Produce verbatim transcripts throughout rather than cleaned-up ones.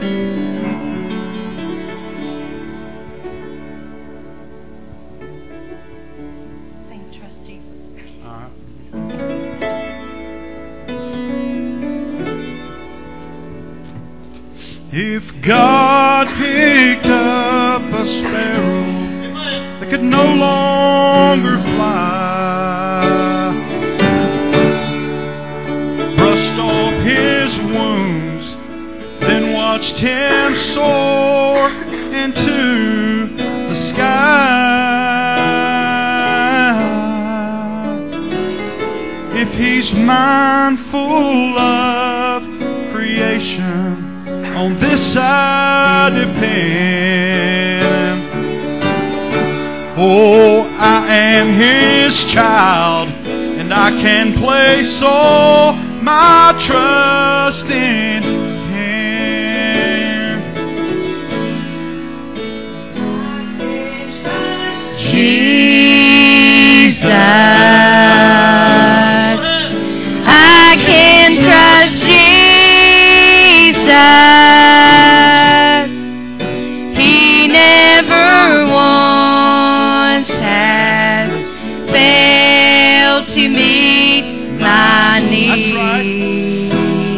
If God picked up a sparrow that could no longer fly, brushed off his wounds, then watched him soar into the sky, if he's mindful of creation, on this I depend. Oh, I am His child, and I can place all my trust in Him. Jesus, I can trust Jesus. Fail to meet my need.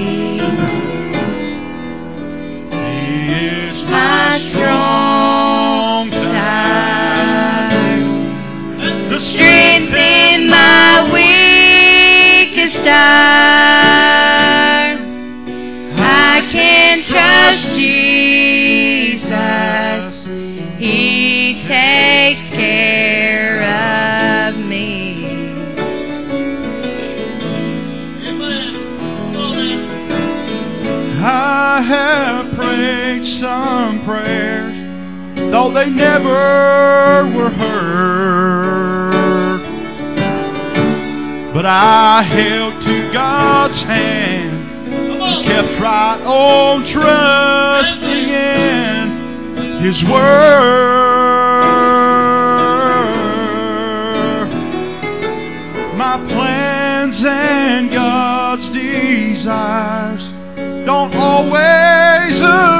He is my strong tower, the strength in my weakest hour. I can trust Jesus. He takes care of me. I have prayed some prayers, though they never were heard, but I held to God's hand and kept right on trusting in His word. My plans and God's desires don't always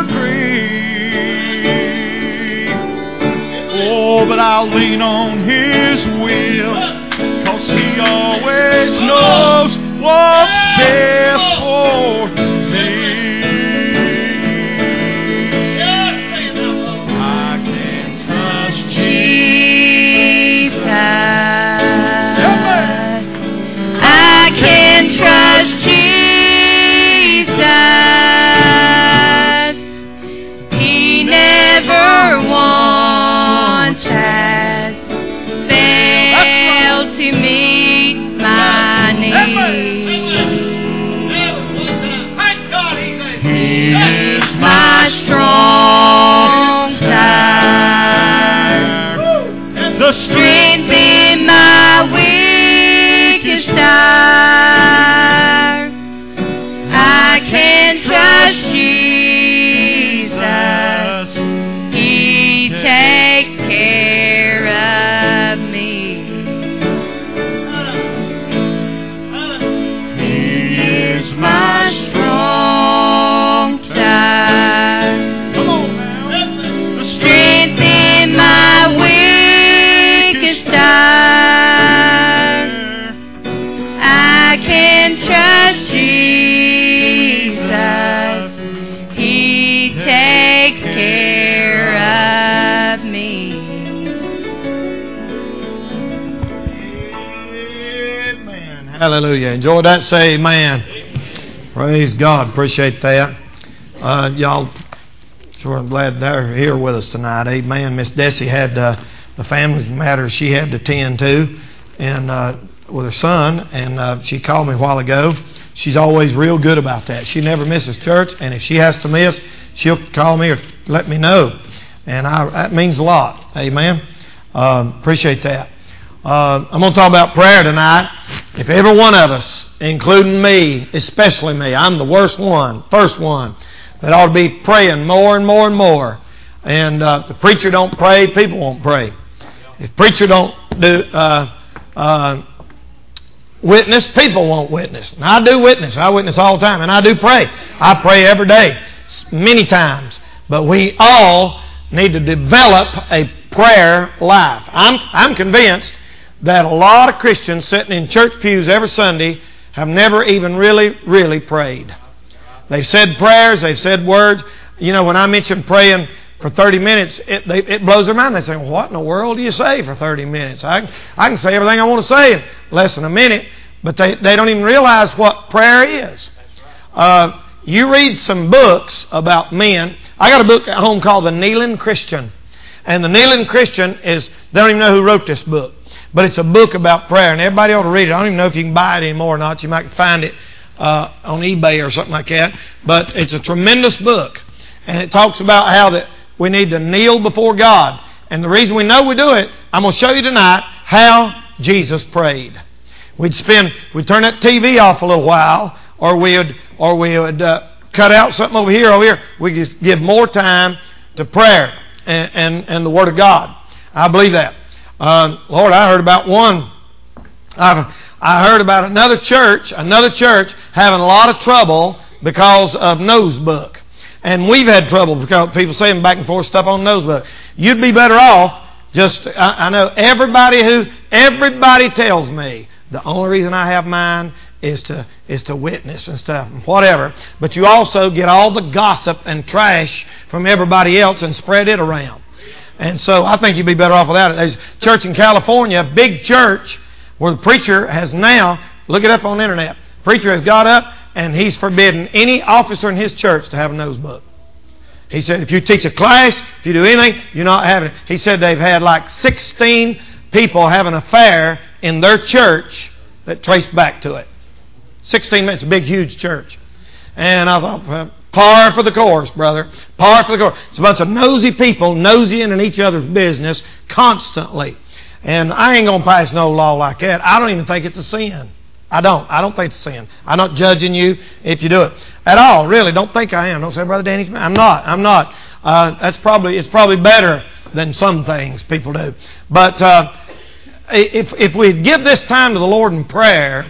agree. Oh, but I'll lean on His will, 'cause He always knows what's best for me. I can trust Jesus. I can trust Jesus. He never once has failed to meet my need. He is my strong tower, the strength in my weakest hour. I can trust Jesus. He takes care of me. He is my strong tower, the strength in my weakest hour. I can trust Jesus. He takes care of me. Amen. Hallelujah. Enjoy that. Say amen. Praise God. Appreciate that. Uh, y'all, sure I'm glad they're here with us tonight. Amen. Miss Desi had uh, the family matters she had to tend to, and uh, with her son, and uh, she called me a while ago. She's always real good about that. She never misses church, and if she has to miss, she'll call me or let me know, and I, that means a lot. Amen. Uh, appreciate that. Uh, I'm going to talk about prayer tonight. If every one of us, including me, especially me, I'm the worst one, first one, that ought to be praying more and more and more. And uh, if the preacher don't pray, people won't pray. If preacher don't do uh, uh, witness, people won't witness. And I do witness. I witness all the time, and I do pray. I pray every day. many times. But we all need to develop a prayer life. I'm, I'm convinced that a lot of Christians sitting in church pews every Sunday have never even really, really prayed. They've said prayers, they've said words. You know, when I mention praying for thirty minutes, it, they, it blows their mind. They say, well, what in the world do you say for thirty minutes? I, I can say everything I want to say in less than a minute, but they, they don't even realize what prayer is. Uh, you read some books about men. I got a book at home called The Kneeling Christian. And The Kneeling Christian is, they don't even know who wrote this book. But it's a book about prayer, and everybody ought to read it. I don't even know if you can buy it anymore or not. You might find it uh, on eBay or something like that. But it's a tremendous book. And it talks about how that we need to kneel before God. And the reason we know we do it, I'm going to show you tonight how Jesus prayed. We'd spend, we'd turn that T V off a little while, or we would, or we would uh, cut out something over here, over here. We could give more time to prayer and, and, and the Word of God. I believe that. Uh, Lord, I heard about one. I've, I heard about another church, another church having a lot of trouble because of Nosebook. And we've had trouble because people saying back and forth stuff on Nosebook. You'd be better off just, I, I know everybody who, everybody tells me the only reason I have mine is to is to witness and stuff, whatever. But you also get all the gossip and trash from everybody else and spread it around. And so I think you'd be better off without it. There's a church in California, a big church, where the preacher has now, look it up on the internet, the preacher has got up and he's forbidden any officer in his church to have a Nosebook. He said, if you teach a class, if you do anything, you're not having it. He said they've had like sixteen people have an affair in their church that traced back to it. sixteen minutes, a big, huge church. And I thought, well, par for the course, brother. Par for the course. It's a bunch of nosy people nosying in each other's business constantly. And I ain't going to pass no law like that. I don't even think it's a sin. I don't. I don't think it's a sin. I'm not judging you if you do it. At all, really. Don't think I am. Don't say, Brother Danny, I'm not. I'm not. Uh, that's probably, it's probably better than some things people do. But uh, if, if we give this time to the Lord in prayer,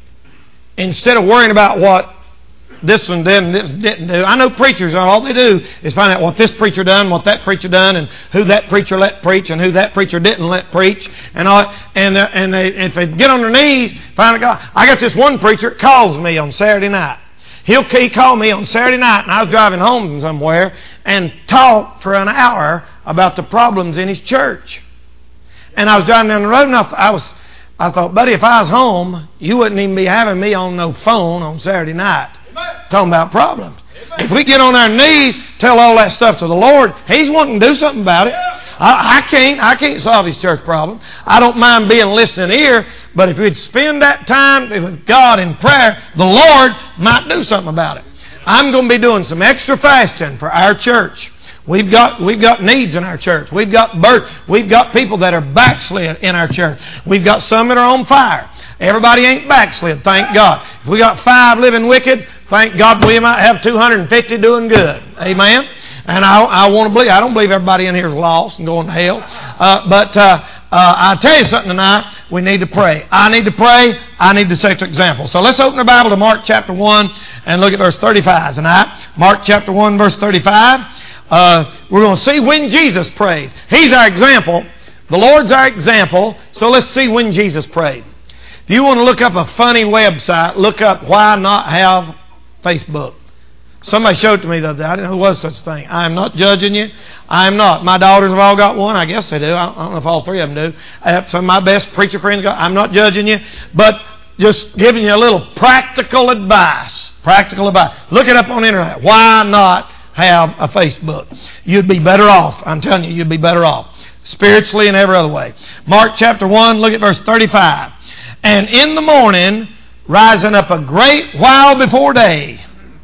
instead of worrying about what this one did and this didn't do. I know preachers, all they do is find out what this preacher done, what that preacher done, and who that preacher let preach, and who that preacher didn't let preach, and all. And uh, and they, if they get on their knees, find out God. I got this one preacher that calls me on Saturday night. He'll he called me on Saturday night, and I was driving home from somewhere, and talked for an hour about the problems in his church. And I was driving down the road, and I, I was. I thought, buddy, if I was home, you wouldn't even be having me on no phone on Saturday night. Talking about problems. If we get on our knees, tell all that stuff to the Lord, He's wanting to do something about it. I, I can't. I can't solve His church problem. I don't mind being a listening ear, but if we'd spend that time with God in prayer, the Lord might do something about it. I'm going to be doing some extra fasting for our church. We've got we've got needs in our church. We've got birth. We've got people that are backslid in our church. We've got some that are on fire. Everybody ain't backslid, thank God. If we got five living wicked, thank God we might have two hundred fifty doing good. Amen. And I, I want to believe. I don't believe everybody in here is lost and going to hell. Uh, but uh, uh, I tell you something tonight. We need to pray. I need to pray. I need to set an example. So let's open the Bible to Mark chapter one and look at verse thirty-five tonight. Mark chapter one, verse thirty-five. Uh, we're going to see when Jesus prayed. He's our example. The Lord's our example. So let's see when Jesus prayed. If you want to look up a funny website, look up why not have Facebook. Somebody showed it to me the other day. I didn't know there was such a thing. I am not judging you. I am not. My daughters have all got one. I guess they do. I don't know if all three of them do. I have some of my best preacher friends got. I'm not judging you, but just giving you a little practical advice. Practical advice. Look it up on the internet. Why not have a Facebook? You'd be better off. I'm telling you, you'd be better off. Spiritually and every other way. Mark chapter one, look at verse thirty-five. And in the morning, rising up a great while before day,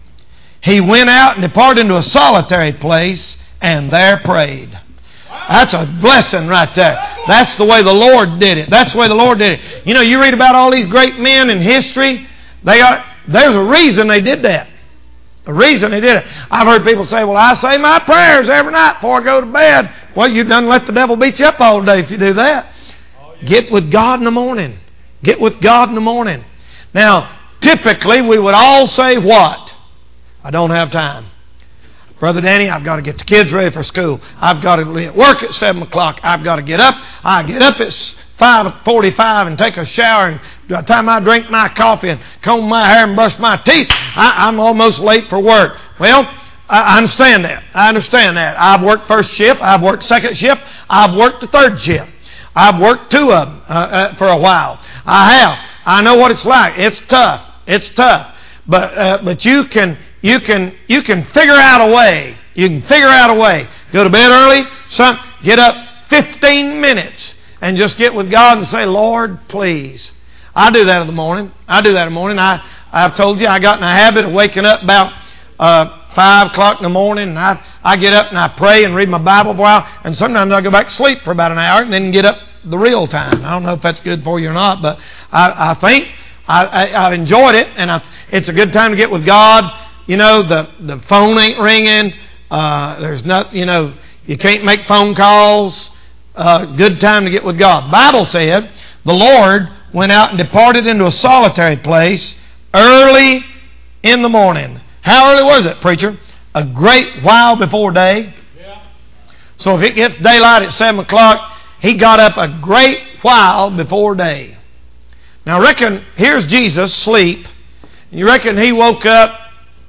he went out and departed into a solitary place and there prayed. That's a blessing right there. That's the way the Lord did it. That's the way the Lord did it. You know, you read about all these great men in history. They are, there's a reason they did that. A reason they did it. I've heard people say, well, I say my prayers every night before I go to bed. Well, you done let the devil beat you up all day if you do that. Get with God in the morning. Get with God in the morning. Now, typically we would all say what? I don't have time. Brother Danny, I've got to get the kids ready for school. I've got to be at work at seven o'clock. I've got to get up. I get up at five forty-five and take a shower. And by the time I drink my coffee and comb my hair and brush my teeth, I, I'm almost late for work. Well, I understand that. I understand that. I've worked first shift. I've worked second shift. I've worked the third shift. I've worked two of them uh, uh, for a while. I have. I know what it's like. It's tough. It's tough. But uh, but you can you can you can figure out a way. You can figure out a way. Go to bed early. Some get up fifteen minutes and just get with God and say, Lord, please. I do that in the morning. I do that in the morning. I I've told you I got in a habit of waking up about uh, five o'clock in the morning, and I I get up and I pray and read my Bible for a while, and sometimes I go back to sleep for about an hour and then get up the real time. I don't know if that's good for you or not, but I, I think I, I, I've enjoyed it, and I, it's a good time to get with God. You know, the, the phone ain't ringing. Uh, there's not, you know, you can't make phone calls. Uh, good time to get with God. Bible said the Lord went out and departed into a solitary place early in the morning. How early was it, preacher? A great while before day. Yeah. So if it gets daylight at seven o'clock, he got up a great while before day. Now reckon, here's Jesus sleep. You reckon he woke up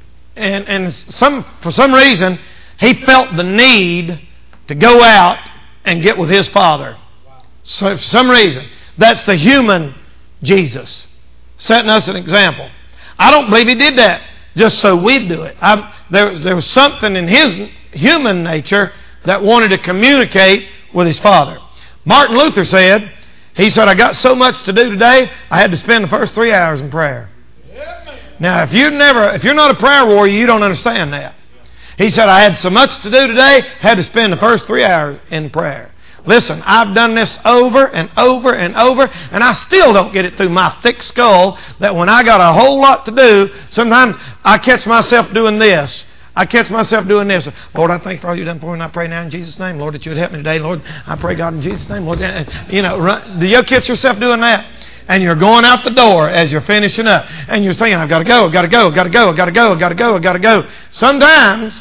and, and some for some reason he felt the need to go out and get with his Father. Wow. So for some reason, that's the human Jesus, setting us an example. I don't believe he did that just so we'd do it. I, there, there was something in his human nature that wanted to communicate with his Father. Martin Luther said, he said, I got so much to do today, I had to spend the first three hours in prayer. Yeah, now, if you've never, if you're not a prayer warrior, you don't understand that. He said, I had so much to do today, had to spend the first three hours in prayer. Listen, I've done this over and over and over, and I still don't get it through my thick skull that when I got a whole lot to do, sometimes I catch myself doing this. I catch myself doing this. Lord, I thank you for all you've done for me, and I pray now in Jesus' name, Lord, that you would help me today. Lord, I pray, God, in Jesus' name, Lord. You know, run, do you catch yourself doing that? And you're going out the door as you're finishing up, and you're saying, I've got to go, I've got to go, I've got to go, I've got to go, I've got to go, I've got to go. Sometimes,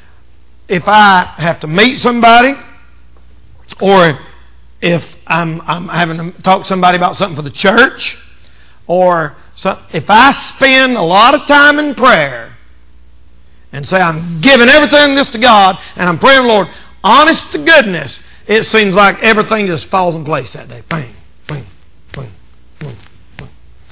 if I have to meet somebody, or if I'm, I'm having to talk to somebody about something for the church, or some, if I spend a lot of time in prayer, and say, I'm giving everything this to God, and I'm praying, Lord, honest to goodness, it seems like everything just falls in place that day. Bang, bang, bang, bang, bang.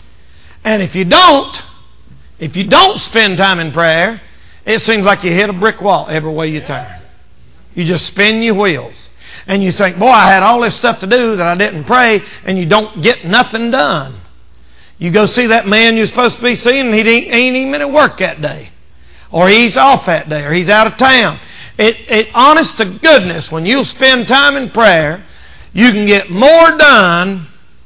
And if you don't, if you don't spend time in prayer, it seems like you hit a brick wall every way you turn. You just spin your wheels. And you think, boy, I had all this stuff to do that I didn't pray, and you don't get nothing done. You go see that man you're supposed to be seeing, and he ain't even at work that day. Or he's off that day, or he's out of town. It, it, honest to goodness, when you spend time in prayer, you can get more done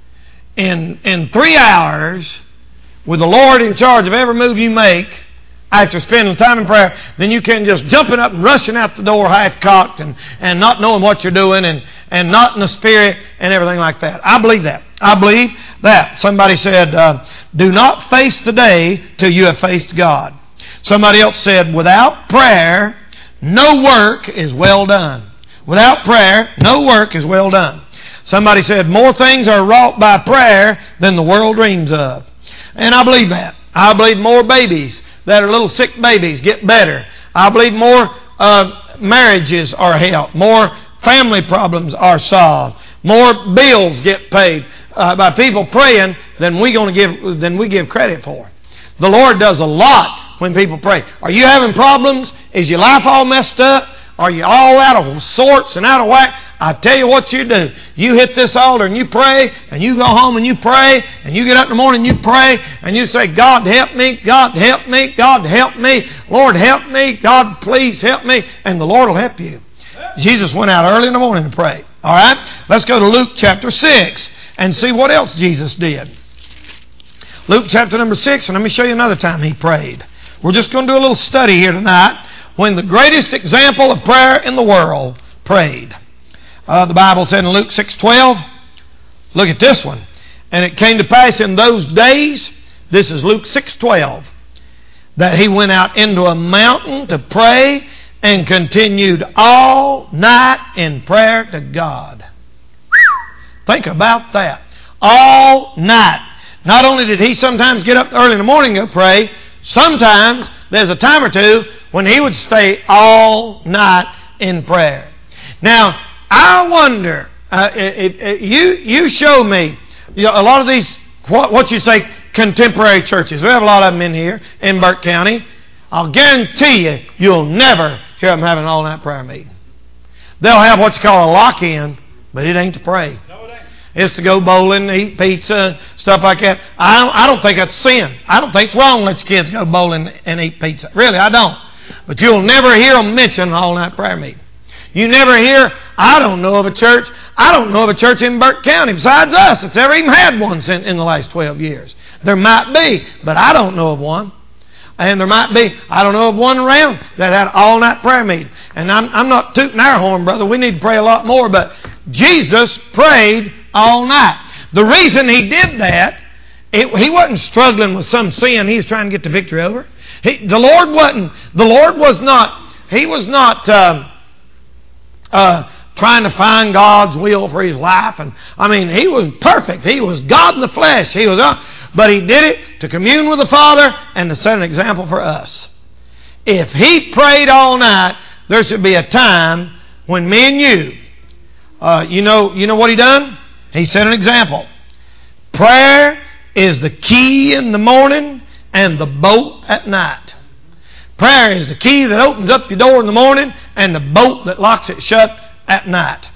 in, in three hours with the Lord in charge of every move you make after spending time in prayer than you can just jumping up and rushing out the door half-cocked and, and not knowing what you're doing and, and not in the Spirit and everything like that. I believe that. I believe that. Somebody said, uh, do not face the day till you have faced God. Somebody else said, without prayer, no work is well done. Without prayer, no work is well done. Somebody said, more things are wrought by prayer than the world dreams of. And I believe that. I believe more babies that are little sick babies get better. I believe more uh, marriages are helped. More family problems are solved. More bills get paid uh, by people praying than we going to give than we give credit for. The Lord does a lot when people pray. Are you having problems? Is your life all messed up? Are you all out of sorts and out of whack? I tell you what you do. You hit this altar and you pray, and you go home and you pray, and you get up in the morning and you pray, and you say, God help me, God help me, God help me, Lord help me, God please help me, and the Lord will help you. Jesus went out early in the morning to pray. All right? Let's go to Luke chapter six and see what else Jesus did. Luke chapter number six, and let me show you another time he prayed. We're just going to do a little study here tonight when the greatest example of prayer in the world prayed. Uh, the Bible said in Luke six twelve, look at this one. And it came to pass in those days, this is Luke six twelve, that he went out into a mountain to pray, and continued all night in prayer to God. Think about that. All night. Not only did he sometimes get up early in the morning and go pray, sometimes there's a time or two when he would stay all night in prayer. Now, I wonder, uh, if, if you you show me, you know, a lot of these, what, what you say, contemporary churches. We have a lot of them in here in Burke County. I'll guarantee you, you'll never hear them having an all-night prayer meeting. They'll have what you call a lock-in, but it ain't to pray. It's to go bowling, eat pizza, stuff like that. I don't, I don't think that's sin. I don't think it's wrong to let your kids go bowling and eat pizza. Really, I don't. But you'll never hear them mention an all-night prayer meeting. You never hear, I don't know of a church, I don't know of a church in Burke County besides us that's ever even had one in the last twelve years. There might be, but I don't know of one. And there might be, I don't know of one around that had an all-night prayer meeting. And I'm, I'm not tooting our horn, brother. We need to pray a lot more. But Jesus prayed all night. The reason he did that, it, he wasn't struggling with some sin he was trying to get the victory over. He, the Lord wasn't, the Lord was not, he was not uh, uh, trying to find God's will for his life. And I mean, he was perfect. He was God in the flesh. He was, uh, but he did it to commune with the Father and to set an example for us. If he prayed all night, there should be a time when me and you, uh, you know, you know what he done? He set an example. Prayer is the key in the morning and the bolt at night. Prayer is the key that opens up your door in the morning and the bolt that locks it shut at night.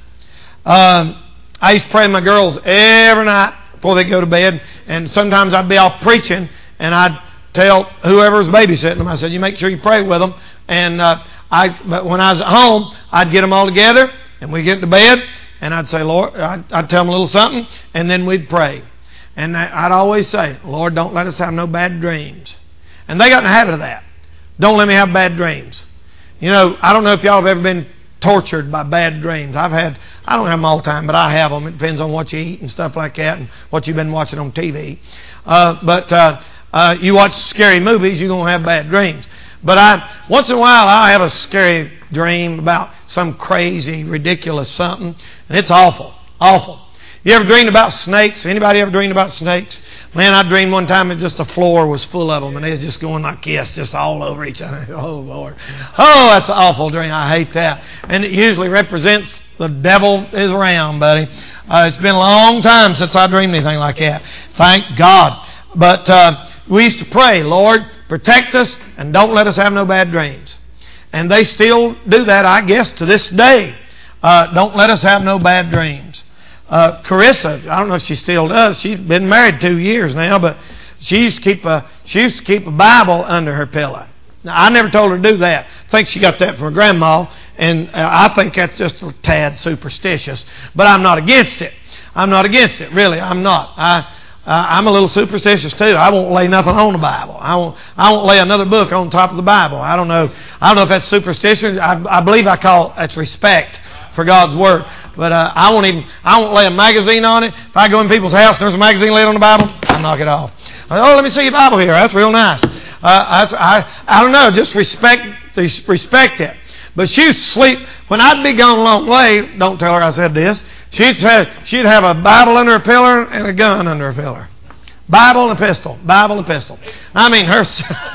Um, I used to pray with my girls every night before they go to bed, and sometimes I'd be off preaching and I'd tell whoever was babysitting them, I said, you make sure you pray with them. And uh, I, but when I was at home, I'd get them all together and we'd get to bed. And I'd say, Lord, I'd, I'd tell them a little something, and then we'd pray. And I'd always say, Lord, don't let us have no bad dreams. And they got in the habit of that. Don't let me have bad dreams. You know, I don't know if y'all have ever been tortured by bad dreams. I've had, I don't have them all the time, but I have them. It depends on what you eat and stuff like that and what you've been watching on T V. Uh, but uh, uh, you watch scary movies, you're going to have bad dreams. But I, once in a while, I have a scary dream about some crazy, ridiculous something, and it's awful, awful. You ever dreamed about snakes? Anybody ever dreamed about snakes? Man, I dreamed one time that just the floor was full of them, and they was just going like this, just all over each other. Oh, Lord. Oh, that's an awful dream. I hate that. And it usually represents the devil is around, buddy. Uh, it's been a long time since I dreamed anything like that. Thank God. But uh, we used to pray, Lord, protect us and don't let us have no bad dreams. And they still do that, I guess, to this day. Uh, don't let us have no bad dreams. Uh, Carissa, I don't know if she still does. She's been married two years now, but she used to keep a she used to keep a Bible under her pillow. Now, I never told her to do that. I think she got that from her grandma, and I think that's just a tad superstitious. But I'm not against it. I'm not against it, really. I'm not. I. Uh, I'm a little superstitious too. I won't lay nothing on the Bible. I won't. I won't lay another book on top of the Bible. I don't know. I don't know if that's superstition. I, I believe I call that's respect for God's Word. But uh, I won't even. I won't lay a magazine on it. If I go in people's house and there's a magazine laid on the Bible, I knock it off. Oh, let me see your Bible here. That's real nice. Uh, that's, I I don't know. Just respect respect it. But she used to sleep when I'd be gone a long way. Don't tell her I said this. She'd have, she'd have a Bible under her pillow and a gun under her pillow. Bible and a pistol. Bible and a pistol. I mean, her...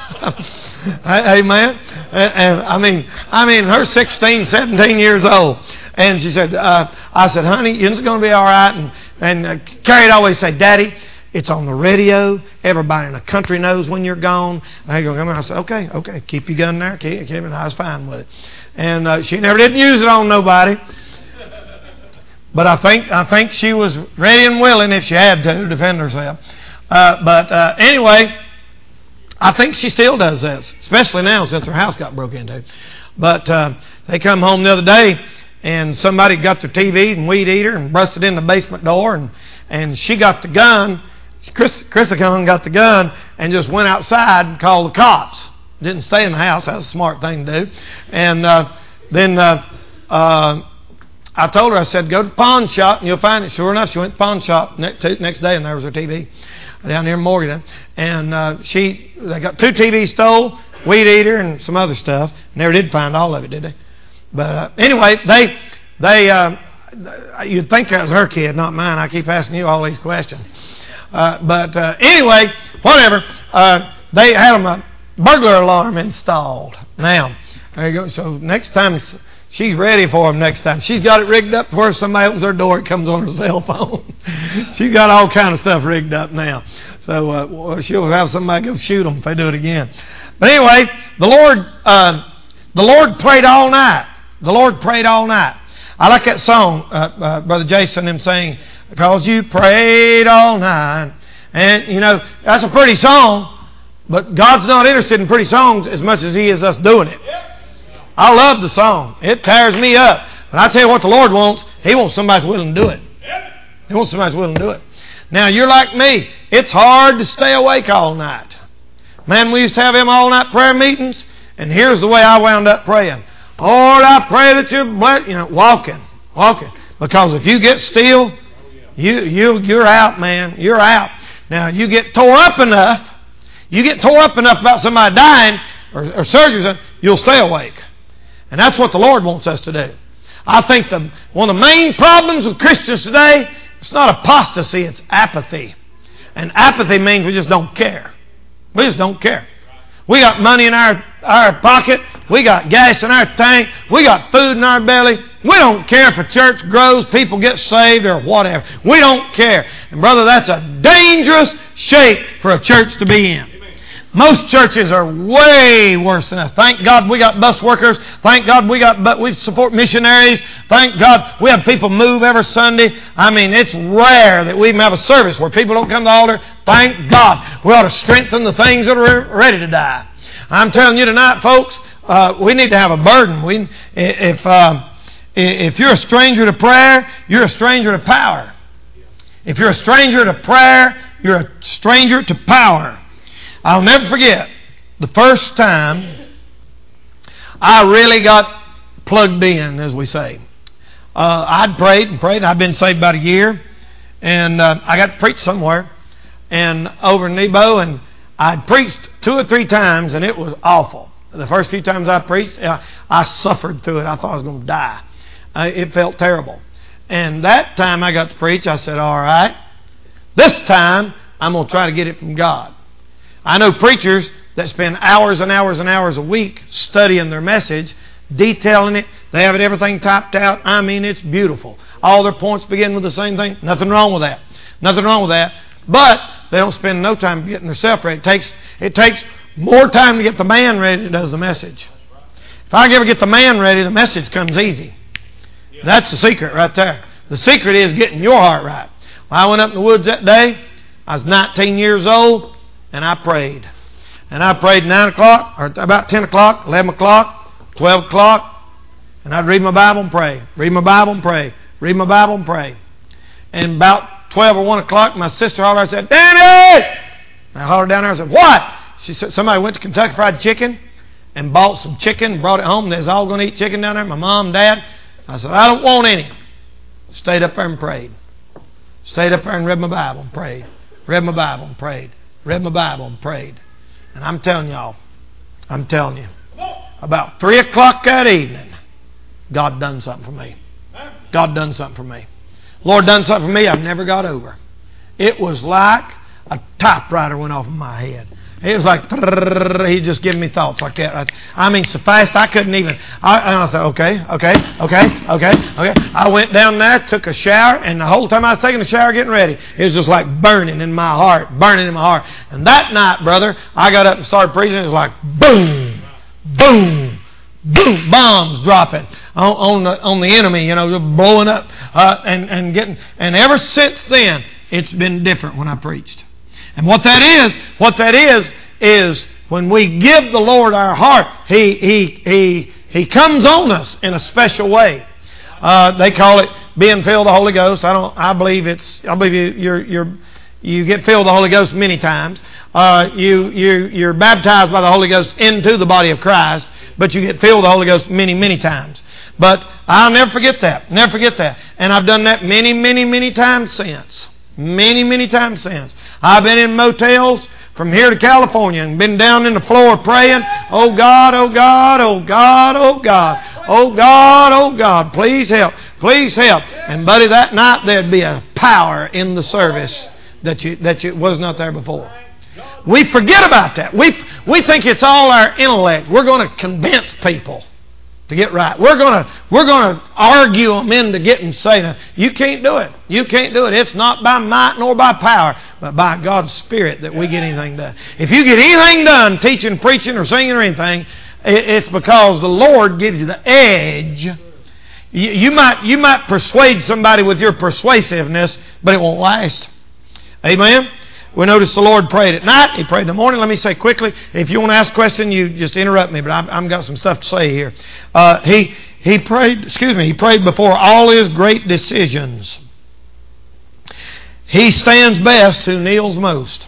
Amen. And, and I mean, I mean, her sixteen, seventeen years old. And she said, uh, I said, honey, it's going to be all right. And, and uh, Carrie'd always say, Daddy, it's on the radio. Everybody in the country knows when you're gone. And I go, I said, okay, okay, keep your gun there. Keep, keep it. I was fine with it. And uh, she never did use it on nobody. But I think I think she was ready and willing if she had to defend herself. Uh, but uh, anyway, I think she still does that, especially now since her house got broke into. But uh, they come home the other day, and somebody got their T V and weed eater and busted in the basement door, and, and she got the gun. Chris, Chris got the gun and just went outside and called the cops. Didn't stay in the house. That was a smart thing to do. And uh, then... Uh, uh, I told her, I said, go to the pawn shop and you'll find it. Sure enough, she went to the pawn shop next, next day and there was her T V down here in Morgan. And uh, she, they got two T Vs stole Weed Eater and some other stuff. Never did find all of it, did they? But uh, anyway, they they uh, you'd think that was her kid, not mine. I keep asking you all these questions. Uh, but uh, anyway, whatever. Uh, they had them a burglar alarm installed. Now, there you go. So next time she's ready for them. Next time she's got it rigged up to where somebody opens her door, it comes on her cell phone. She's got all kind of stuff rigged up now. So uh, she'll have somebody go shoot them if they do it again. But anyway, the Lord, uh, the Lord prayed all night. The Lord prayed all night. I like that song, uh, uh, Brother Jason, him saying, "Because you prayed all night." And, you know, that's a pretty song, but God's not interested in pretty songs as much as He is us doing it. I love the song. It tears me up. But I tell you what the Lord wants. He wants somebody who's willing to do it. He wants somebody who's willing to do it. Now, you're like me. It's hard to stay awake all night. Man, we used to have them all-night prayer meetings, and here's the way I wound up praying. Lord, I pray that you're blessed. You know, walking, walking. Because if you get still, you, you, you're out, man. You're out. Now, you get tore up enough, you get tore up enough about somebody dying or, or surgery, you'll stay awake. And that's what the Lord wants us to do. I think the, one of the main problems with Christians today, it's not apostasy, it's apathy. And apathy means we just don't care. We just don't care. We got money in our, our pocket. We got gas in our tank. We got food in our belly. We don't care if a church grows, people get saved, or whatever. We don't care. And brother, that's a dangerous shape for a church to be in. Most churches are way worse than us. Thank God we got bus workers. Thank God we got but we support missionaries. Thank God we have people move every Sunday. I mean, it's rare that we even have a service where people don't come to the altar. Thank God. We ought to strengthen the things that are ready to die. I'm telling you tonight, folks, uh, we need to have a burden. We, if uh, if you're a stranger to prayer, you're a stranger to power. If you're a stranger to prayer, you're a stranger to power. I'll never forget the first time I really got plugged in, as we say. Uh, I'd prayed and prayed. I'd been saved about a year. And uh, I got to preach somewhere and over in Nebo. And I'd preached two or three times, and it was awful. The first few times I preached, I, I suffered through it. I thought I was going to die. Uh, it felt terrible. And that time I got to preach, I said, all right, this time I'm going to try to get it from God. I know preachers that spend hours and hours and hours a week studying their message, detailing it. They have it everything typed out. I mean, it's beautiful. All their points begin with the same thing. Nothing wrong with that. Nothing wrong with that. But they don't spend no time getting themselves ready. It takes, it takes more time to get the man ready than it does the message. If I ever get the man ready, the message comes easy. That's the secret right there. The secret is getting your heart right. When I went up in the woods that day, I was nineteen years old. And I prayed. And I prayed nine o'clock, or about ten o'clock, eleven o'clock, twelve o'clock. And I'd read my Bible and pray. Read my Bible and pray. Read my Bible and pray. And about twelve or one o'clock, my sister hollered, I said, Danny! And I hollered down there and said, what? She said, somebody went to Kentucky Fried Chicken and bought some chicken, brought it home. They was all going to eat chicken down there, my mom and dad. I said, I don't want any. Stayed up there and prayed. Stayed up there and read my Bible and prayed. Read my Bible and prayed. Read my Bible and prayed. And I'm telling y'all, I'm telling you, about three o'clock that evening, God done something for me. God done something for me. Lord done something for me I've never got over. It was like a typewriter went off in my head. It was like, he just giving me thoughts like that. I mean, so fast I couldn't even. I, I thought, okay, okay, okay, okay, okay. I went down there, took a shower, and the whole time I was taking a shower getting ready, it was just like burning in my heart, burning in my heart. And that night, brother, I got up and started preaching. It was like boom, boom, boom, bombs dropping on, on, the, on the enemy, you know, just blowing up. Uh, and, and, getting, and ever since then, it's been different when I preached. And what that is, what that is, is when we give the Lord our heart, He He He He comes on us in a special way. Uh, they call it being filled with the Holy Ghost. I don't. I believe it's. I believe you. You're. You're. You get filled with the Holy Ghost many times. Uh, you you you're baptized by the Holy Ghost into the body of Christ, but you get filled with the Holy Ghost many many times. But I'll never forget that. Never forget that. And I've done that many many many times since. Many, many times since. I've been in motels from here to California and been down in the floor praying, oh God, oh God, oh God, oh God, oh God, oh God, please help, please help. And buddy, that night there'd be a power in the service that you that you was not there before. We forget about that. We we think it's all our intellect. We're going to convince people to get right. We're going to we're going to argue them into getting saved. You can't do it. You can't do it. It's not by might nor by power, but by God's Spirit that we get anything done. If you get anything done, teaching, preaching, or singing or anything, it's because the Lord gives you the edge. You, you might you might persuade somebody with your persuasiveness, but it won't last. Amen. We notice the Lord prayed at night. He prayed in the morning. Let me say quickly, if you want to ask a question, you just interrupt me, but I've, I've got some stuff to say here. Uh, he he prayed, excuse me, he prayed before all his great decisions. He stands best who kneels most.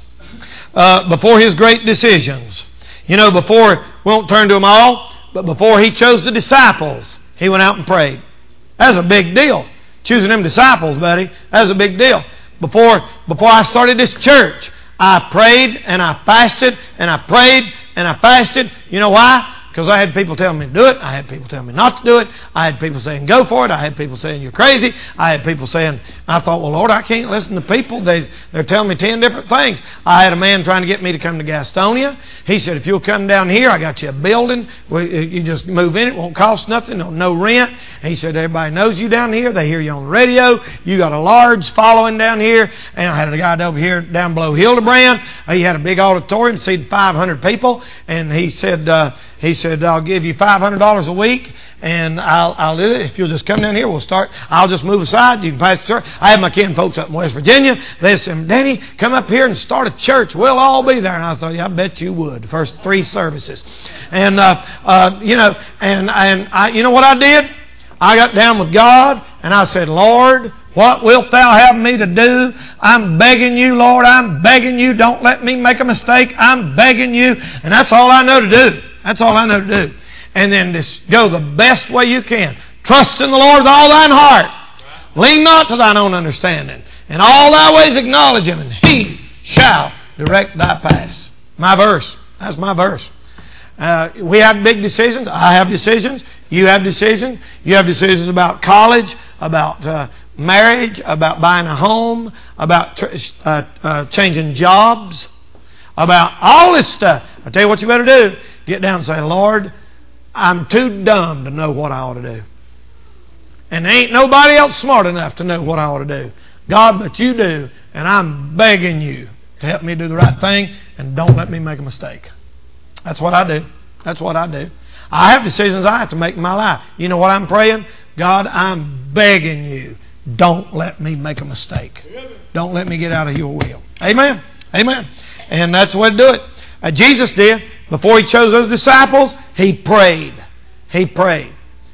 Uh, before his great decisions. You know, before, we won't turn to them all, but before he chose the disciples, he went out and prayed. That's a big deal. Choosing them disciples, buddy, that's a big deal. Before before I started this church, I prayed and I fasted and I prayed and I fasted. You know why? Because I had people telling me to do it. I had people telling me not to do it. I had people saying go for it. I had people saying you're crazy. I had people saying, I thought, well, Lord, I can't listen to people. They, they're telling me ten different things. I had a man trying to get me to come to Gastonia. He said, if you'll come down here, I got you a building. You just move in. It won't cost nothing. No rent. And he said, everybody knows you down here. They hear you on the radio. You got a large following down here. And I had a guy over here down below Hildebrand. He had a big auditorium, seated five hundred people. And he said, uh, he said, I'll give you five hundred dollars a week, and I'll, I'll do it. If you'll just come down here, we'll start. I'll just move aside. You can pass the church. I have my kin folks up in West Virginia. They said, Danny, come up here and start a church. We'll all be there. And I thought, yeah, I bet you would. The first three services. And, uh, uh, you know, and, and I, you know what I did? I got down with God, and I said, Lord, what wilt thou have me to do? I'm begging you, Lord. I'm begging you. Don't let me make a mistake. I'm begging you. And that's all I know to do. That's all I know to do. And then just go the best way you can. Trust in the Lord with all thine heart. Lean not to thine own understanding. In all thy ways acknowledge him, and he shall direct thy paths. My verse. That's my verse. Uh, we have big decisions. I have decisions. You have decisions. You have decisions about college, about uh, marriage, about buying a home, about tr- uh, uh, changing jobs, about all this stuff. I tell you what you better do. Get down and say, Lord, I'm too dumb to know what I ought to do. And there ain't nobody else smart enough to know what I ought to do. God, but you do. And I'm begging you to help me do the right thing, and don't let me make a mistake. That's what I do. That's what I do. I have decisions I have to make in my life. You know what I'm praying? God, I'm begging you, don't let me make a mistake. Don't let me get out of your will. Amen. Amen. And that's the way to do it. Uh, Jesus did. Before he chose those disciples, he prayed. He prayed.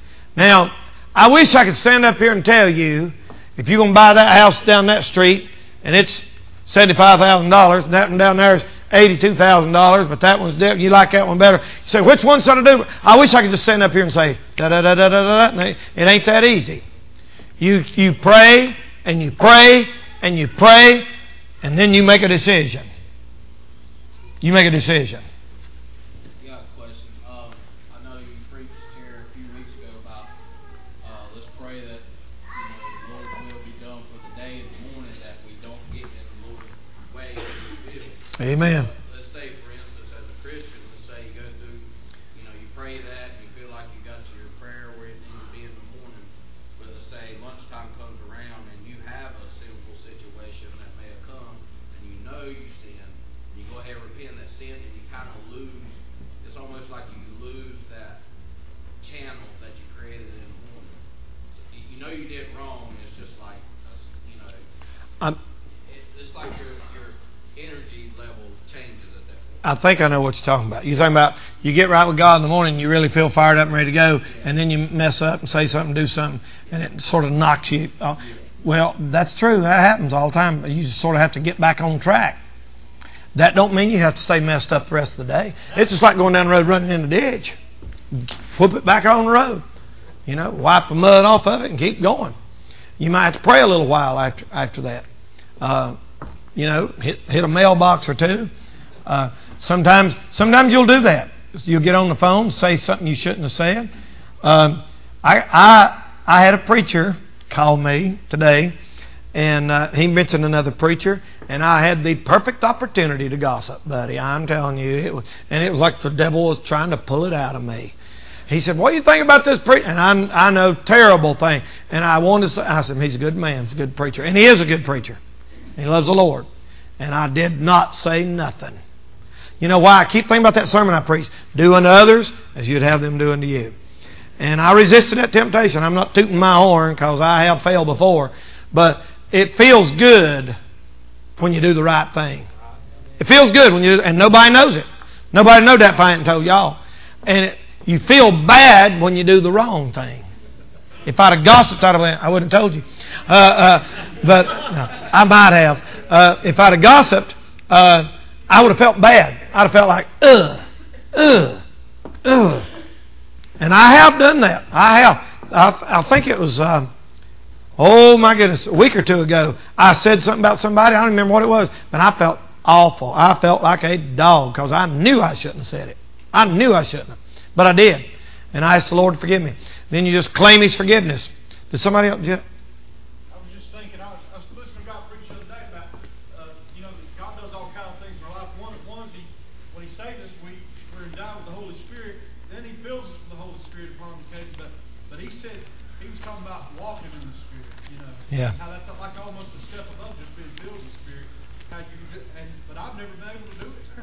Now, I wish I could stand up here and tell you, if you're going to buy that house down that street, and it's seventy-five thousand dollars, and that one down there is eighty-two thousand dollars, but that one's different. You like that one better. You say, which one should I do? I wish I could just stand up here and say, da-da-da-da-da-da. It ain't that easy. You, you pray, and you pray, and you pray, and then you make a decision. You make a decision. Yeah, a question. Um, I know you preached here a few weeks ago about uh, let's pray that you know the Lord's will be done for the day and the morning, that we don't get in the Lord's way that we will. Amen. Uh, let's say, for instance, as a Christian, let's say you go through, you know, you pray that, and you feel like you got to your prayer where it needs to be in the morning, but let's say lunchtime comes around and you have a sinful situation that may have come, and you know you sin. You go ahead and repent that sin, and you kind of lose. It's almost like you lose that channel that you created in the morning. So you know you did wrong. It's just like, you know, I'm, it, it's like your your energy level changes at that point. I think I know what you're talking about. You're talking about you get right with God in the morning, and you really feel fired up and ready to go, yeah. And then you mess up and say something, do something, and it sort of knocks you off. Yeah. Well, that's true. That happens all the time. You just sort of have to get back on track. That don't mean you have to stay messed up the rest of the day. It's just like going down the road running in the ditch. Whoop it back on the road. You know, wipe the mud off of it and keep going. You might have to pray a little while after after that. Uh, you know, hit hit a mailbox or two. Uh, sometimes, sometimes you'll do that. You'll get on the phone, say something you shouldn't have said. Um, I, I, I had a preacher call me today, and uh, he mentioned another preacher, and I had the perfect opportunity to gossip, buddy. I'm telling you, it was, and it was like the devil was trying to pull it out of me. He said, "What do you think about this preacher?" And I, I know terrible thing. And I wanted to say, I said, "He's a good man, he's a good preacher," and he is a good preacher. He loves the Lord. And I did not say nothing. You know why? I keep thinking about that sermon I preached. Do unto others as you'd have them do unto you. And I resisted that temptation. I'm not tooting my horn because I have failed before. But it feels good when you do the right thing. It feels good when you do, and nobody knows it. Nobody knows that if I hadn't told y'all. And it, you feel bad when you do the wrong thing. If I'd have gossiped, I'd have, I wouldn't have told you. Uh, uh, but no, I might have. Uh, if I'd have gossiped, uh, I would have felt bad. I'd have felt like, ugh, ugh, ugh. And I have done that. I have. I, I think it was, uh, oh my goodness, a week or two ago, I said something about somebody. I don't remember what it was, but I felt awful. I felt like a dog because I knew I shouldn't have said it. I knew I shouldn't have. But I did. And I asked the Lord to forgive me. Then you just claim His forgiveness. Did somebody else? Yeah. I was just thinking, I was, I was listening to God preach the other day about, uh, you know, that God does all kinds of things in our life. One, one is He, when He saved us, we were endowed with the Holy Spirit. Then He fills us with the Holy Spirit upon occasion. But, but He said, He was talking about walking in the Spirit, you know. Yeah. How that's like almost a step above just being filled with the Spirit. How you, and, but I've never been able to do it.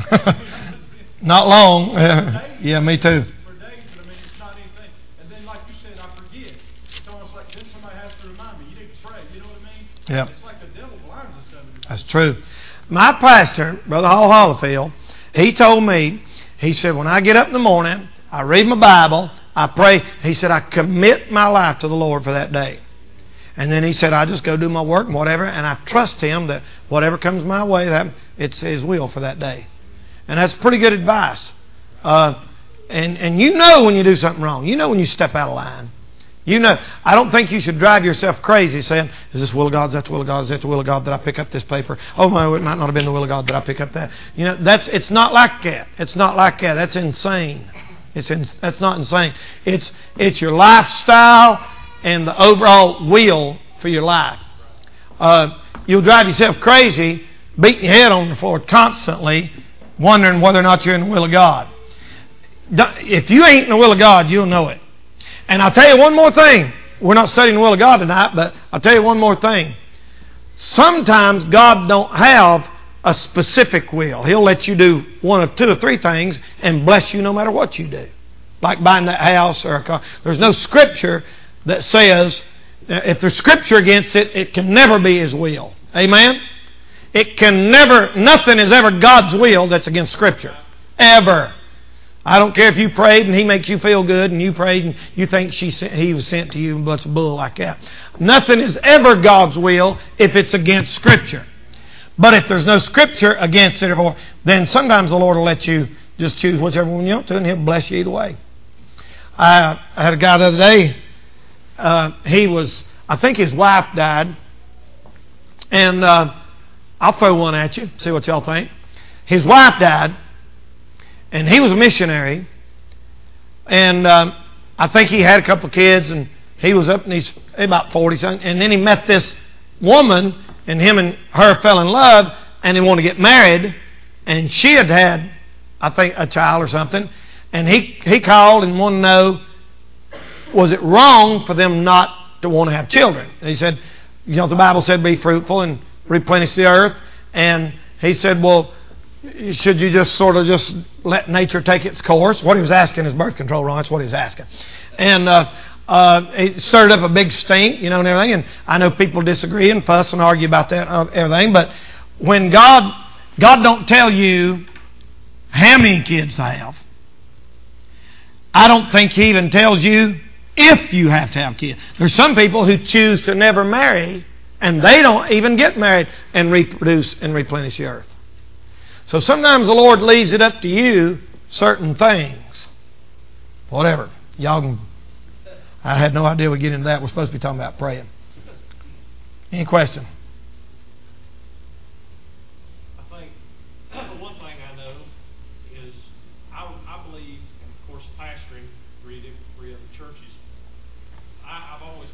Not long. Yeah, me too. For days, but I mean, it's not anything. And then, like you said, I forget. It's almost like then somebody has to remind me. You need to pray. You know what I mean? Yeah. It's like the devil blinds us of it. That's true. My pastor, Brother Hall Hollifield, he told me, he said, when I get up in the morning, I read my Bible, I pray. He said, I commit my life to the Lord for that day. And then he said, I just go do my work and whatever, and I trust Him that whatever comes my way, that it's His will for that day. And that's pretty good advice. Uh, and, and you know when you do something wrong. You know when you step out of line. You know. I don't think you should drive yourself crazy saying, is this the will of God? Is that the will of God? Is that the will of God that I pick up this paper? Oh, no, it might not have been the will of God that I pick up that. You know, that's it's not like that. It's not like that. That's insane. It's in, that's not insane. It's it's your lifestyle and the overall will for your life. Uh, you'll drive yourself crazy, beating your head on the floor constantly, wondering whether or not you're in the will of God. If you ain't in the will of God, you'll know it. And I'll tell you one more thing. We're not studying the will of God tonight, but I'll tell you one more thing. Sometimes God don't have a specific will. He'll let you do one of two or three things and bless you no matter what you do. Like buying that house or a car. There's no scripture that says, if there's scripture against it, it can never be His will. Amen? It can never, nothing is ever God's will that's against Scripture. Ever. I don't care if you prayed and He makes you feel good and you prayed and you think she sent, He was sent to you and a bunch of bull like that. Nothing is ever God's will if it's against Scripture. But if there's no Scripture against it, then sometimes the Lord will let you just choose whichever one you want to and He'll bless you either way. I, I had a guy the other day, uh, he was, I think his wife died, and uh, I'll throw one at you, see what y'all think. His wife died, and he was a missionary, and um, I think he had a couple of kids, and he was up in his about forty something, and then he met this woman, and him and her fell in love, and they wanted to get married, and she had had, I think, a child or something, and he he called and wanted to know, was it wrong for them not to want to have children? And he said, you know, the Bible said be fruitful and replenish the earth. And he said, well, should you just sort of just let nature take its course? What he was asking is birth control wrong. That's what he was asking. And uh, uh, it stirred up a big stink, you know, and everything. And I know people disagree and fuss and argue about that and everything. But when God, God don't tell you how many kids to have. I don't think He even tells you if you have to have kids. There's some people who choose to never marry, and they don't even get married and reproduce and replenish the earth. So sometimes the Lord leaves it up to you, certain things. Whatever. Y'all can, I had no idea we'd get into that. We're supposed to be talking about praying. Any question? I think one thing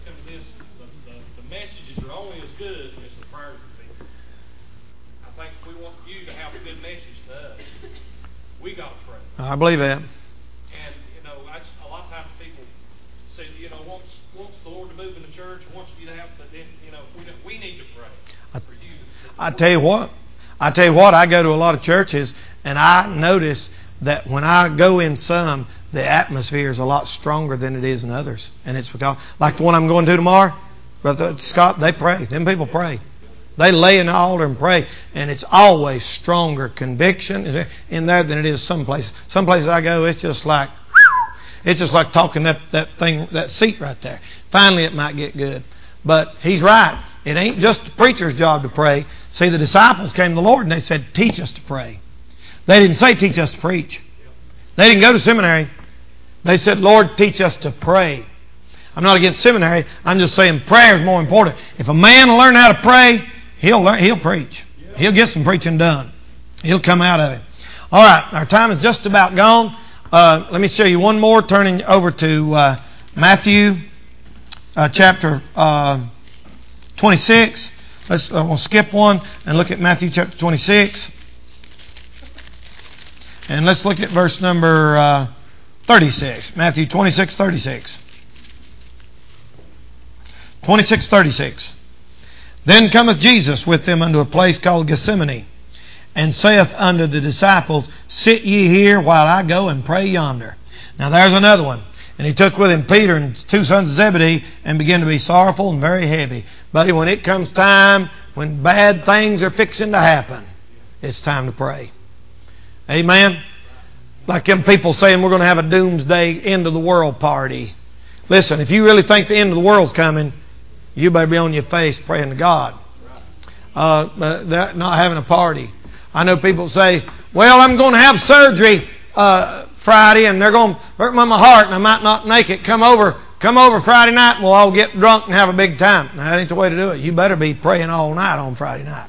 come to this, the, the, the messages are only as good as the prayers of people. I think if we want you to have a good message to us, we got to pray. I believe that. And, you know, I, a lot of times people say, you know, wants, wants the Lord to move in the church, wants you to have, but then, you know, we, don't, we need to pray for you. I tell you what, I tell you what, I go to a lot of churches, and I notice that when I go in some, the atmosphere is a lot stronger than it is in others. And it's because, like the one I'm going to tomorrow, Brother Scott, they pray. Them people pray. They lay in the altar and pray. And it's always stronger conviction in there than it is some places. Some places I go, it's just like, it's just like talking that, that thing, that seat right there. Finally it might get good. But he's right. It ain't just the preacher's job to pray. See, the disciples came to the Lord and they said, teach us to pray. They didn't say teach us to preach. They didn't go to seminary. They said, Lord, teach us to pray. I'm not against seminary. I'm just saying prayer is more important. If a man will learn how to pray, he'll learn, he'll preach. He'll get some preaching done. He'll come out of it. All right, our time is just about gone. Uh, let me show you one more, turning over to uh, Matthew uh, chapter uh, twenty-six. Let's uh, we'll skip one and look at Matthew chapter twenty-six. And let's look at verse number uh, thirty-six. Matthew twenty-six, thirty-six. twenty-six, thirty-six. Then cometh Jesus with them unto a place called Gethsemane, and saith unto the disciples, sit ye here while I go and pray yonder. Now there's another one. And he took with him Peter and two sons of Zebedee, and began to be sorrowful and very heavy. But when it comes time, when bad things are fixing to happen, it's time to pray. Amen? Like them people saying we're going to have a doomsday end of the world party. Listen, if you really think the end of the world's coming, you better be on your face praying to God. Uh, but not having a party. I know people say, well, I'm going to have surgery uh, Friday and they're going to hurt my heart and I might not make it. Come over, come over Friday night and we'll all get drunk and have a big time. Now, that ain't the way to do it. You better be praying all night on Friday night.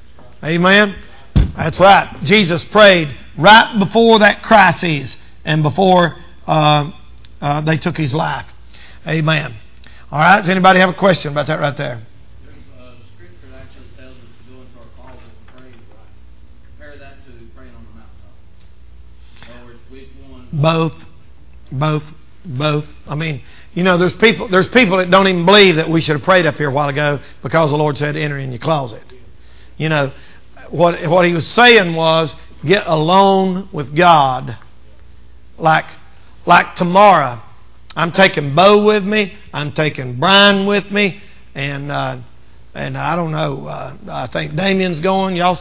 Amen? That's right. Jesus prayed right before that crisis and before uh, uh, they took his life. Amen. All right. Does anybody have a question about that right there? There's uh, the scripture that actually tells us to go into our closet and pray. Right? Compare that to praying on the mountaintop. In other words, which one? Both. Both. Both. I mean, you know, there's people. There's people that don't even believe that we should have prayed up here a while ago because the Lord said, "Enter in your closet." You know. What what he was saying was, get alone with God. Like, like tomorrow, I'm taking Bo with me. I'm taking Brian with me, and uh, and I don't know. Uh, I think Damien's going. Y'all,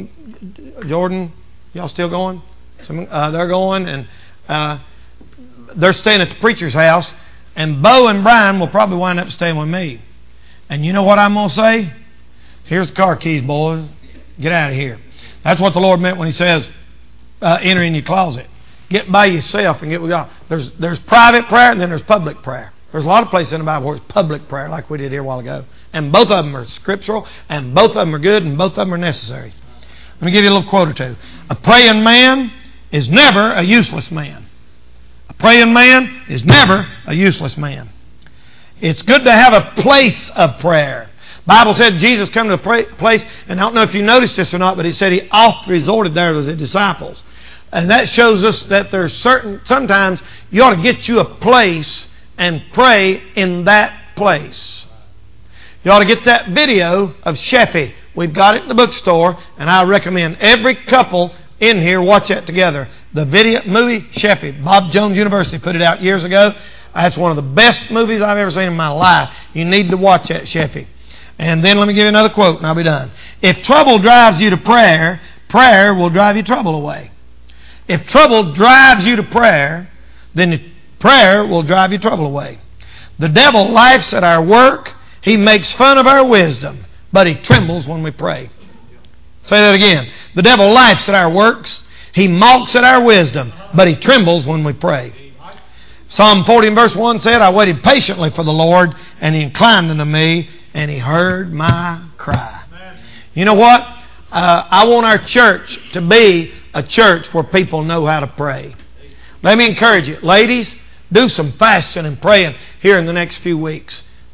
Jordan, y'all still going? Some, uh, they're going, and uh, they're staying at the preacher's house. And Bo and Brian will probably wind up staying with me. And you know what I'm gonna say? Here's the car keys, boys. Get out of here. That's what the Lord meant when he says, uh, enter in your closet. Get by yourself and get with God. There's there's private prayer and then there's public prayer. There's a lot of places in the Bible where it's public prayer like we did here a while ago. And both of them are scriptural and both of them are good and both of them are necessary. Let me give you a little quote or two. A praying man is never a useless man. A praying man is never a useless man. It's good to have a place of prayer. Bible said Jesus come to a place, and I don't know if you noticed this or not, but he said he oft resorted there to the disciples. And that shows us that there's certain, sometimes you ought to get you a place and pray in that place. You ought to get that video of Sheffy. We've got it in the bookstore, and I recommend every couple in here watch that together. The video movie Sheffy. Bob Jones University put it out years ago. That's one of the best movies I've ever seen in my life. You need to watch that, Sheffy. And then let me give you another quote and I'll be done. If trouble drives you to prayer, prayer will drive your trouble away. If trouble drives you to prayer, then prayer will drive your trouble away. The devil laughs at our work. He makes fun of our wisdom, but he trembles when we pray. Say that again. The devil laughs at our works. He mocks at our wisdom, but he trembles when we pray. Psalm forty and verse one said, I waited patiently for the Lord, and he inclined unto me, and he heard my cry. You know what? Uh, I want our church to be a church where people know how to pray. Let me encourage you. Ladies, do some fasting and praying here in the next few weeks.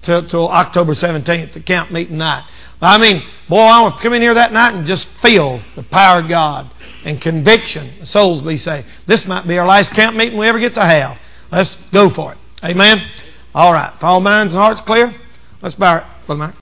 till, till October seventeenth, the camp meeting night. I mean, boy, I want to come in here that night and just feel the power of God and conviction. The souls be saved. This might be our last camp meeting we ever get to have. Let's go for it. Amen. All right. If all minds and hearts clear, let's bow it. Brother Mike.